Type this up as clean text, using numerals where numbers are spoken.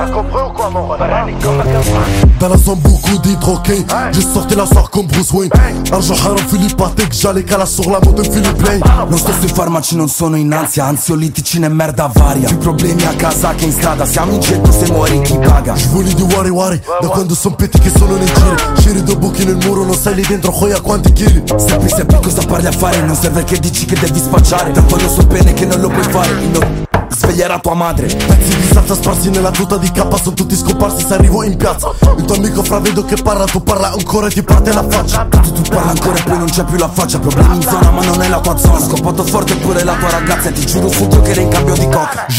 compris ou quoi mon ref? Dans la zone beaucoup d'hydroquet. J'ai sorti la soir comme Bruce Wayne. Argent haram Philippe Patek, già cala sur la moto Philippe Lane. Non sto sui farmaci, non sono in ansia, ansiolitici né merda varia. Più problemi a casa che in strada, siamo in getto, se muori chi paga. Svoli di wari wari, da quando son petti che sono nei giri. Sciri due buchi nel muro, non sai lì dentro khoya quanti chili. Seppi cosa parli a fare, non serve che dici che devi spacciare. Tanto io so bene che non lo puoi fare, sveglierà tua madre. Pezzi di salsa sparsi nella tuta di K, sono tutti scomparsi se arrivo in piazza. Il tuo amico fra vedo che parla, tu parla ancora e ti parte la faccia. Tu parla ancora e poi non c'è più la faccia. Problemi in zona ma non è la tua zona. Scopato forte pure la tua ragazza e ti giuro su Dio che era in cambio di coca.